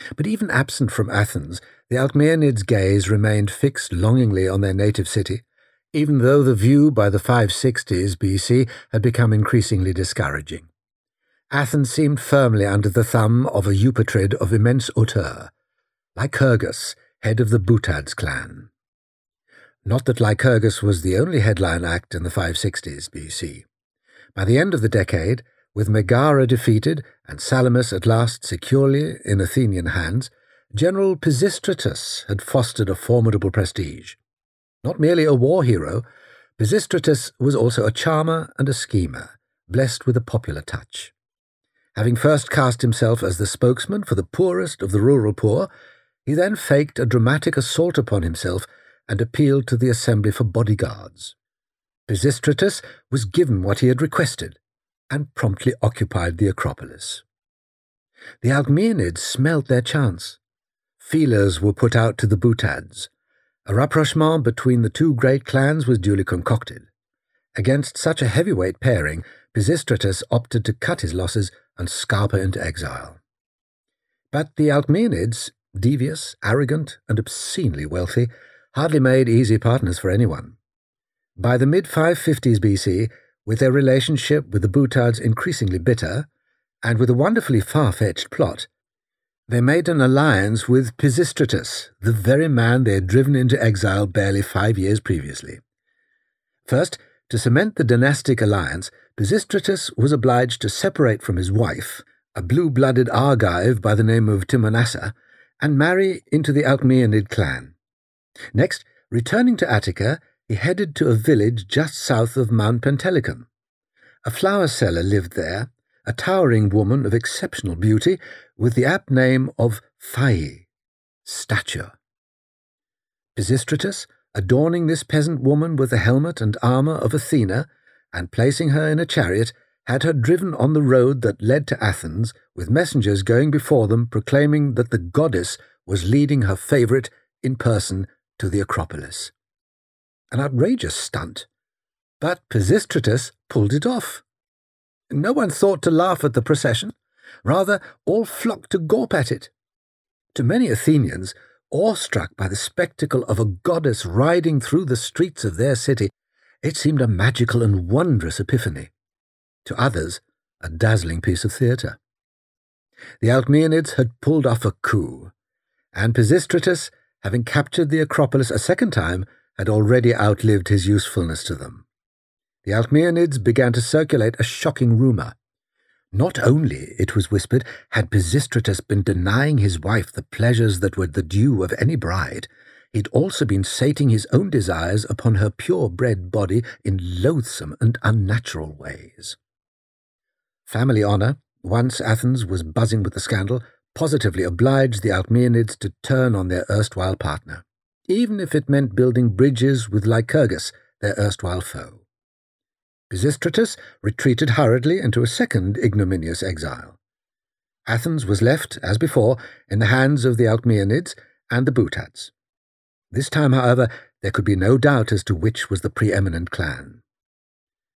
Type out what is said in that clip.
But even absent from Athens, the Alcmaeonids' gaze remained fixed longingly on their native city, even though the view by the 560s BC had become increasingly discouraging. Athens seemed firmly under the thumb of a Eupatrid of immense hauteur, Lycurgus, head of the Boutads clan. Not that Lycurgus was the only headline act in the 560s BC. By the end of the decade, with Megara defeated and Salamis at last securely in Athenian hands, General Pisistratus had fostered a formidable prestige. Not merely a war hero, Pisistratus was also a charmer and a schemer, blessed with a popular touch. Having first cast himself as the spokesman for the poorest of the rural poor, he then faked a dramatic assault upon himself and appealed to the assembly for bodyguards. Pisistratus was given what he had requested, and promptly occupied the Acropolis. The Alcmaeonids smelled their chance. Feelers were put out to the Boutads. A rapprochement between the two great clans was duly concocted. Against such a heavyweight pairing, Pisistratus opted to cut his losses and scarper into exile. But the Alcmaeonids, devious, arrogant, and obscenely wealthy, hardly made easy partners for anyone. By the mid-550s BC, with their relationship with the Boutads increasingly bitter, and with a wonderfully far-fetched plot, they made an alliance with Pisistratus, the very man they had driven into exile barely 5 years previously. First, to cement the dynastic alliance, Pisistratus was obliged to separate from his wife, a blue-blooded Argive by the name of Timonassa, and marry into the Alcmaeonid clan. Next, returning to Attica, he headed to a village just south of Mount Pentelicon. A flower seller lived there, a towering woman of exceptional beauty, with the apt name of Phae, stature. Pisistratus, adorning this peasant woman with the helmet and armour of Athena, and placing her in a chariot, had her driven on the road that led to Athens, with messengers going before them proclaiming that the goddess was leading her favourite in person to the Acropolis. An outrageous stunt, but Pisistratus pulled it off. No one thought to laugh at the procession. Rather, all flocked to gawp at it. To many Athenians, awestruck by the spectacle of a goddess riding through the streets of their city, it seemed a magical and wondrous epiphany. To others, a dazzling piece of theatre. The Alcmaeonids had pulled off a coup, and Pisistratus, having captured the Acropolis a second time, had already outlived his usefulness to them. The Alcmaeonids began to circulate a shocking rumour. Not only, it was whispered, had Pisistratus been denying his wife the pleasures that were the due of any bride, he'd also been sating his own desires upon her pure-bred body in loathsome and unnatural ways. Family honour, once Athens was buzzing with the scandal, positively obliged the Alcmaeonids to turn on their erstwhile partner, even if it meant building bridges with Lycurgus, their erstwhile foe. Pisistratus retreated hurriedly into a second ignominious exile. Athens was left, as before, in the hands of the Alcmaeonids and the Boutads. This time, however, there could be no doubt as to which was the preeminent clan.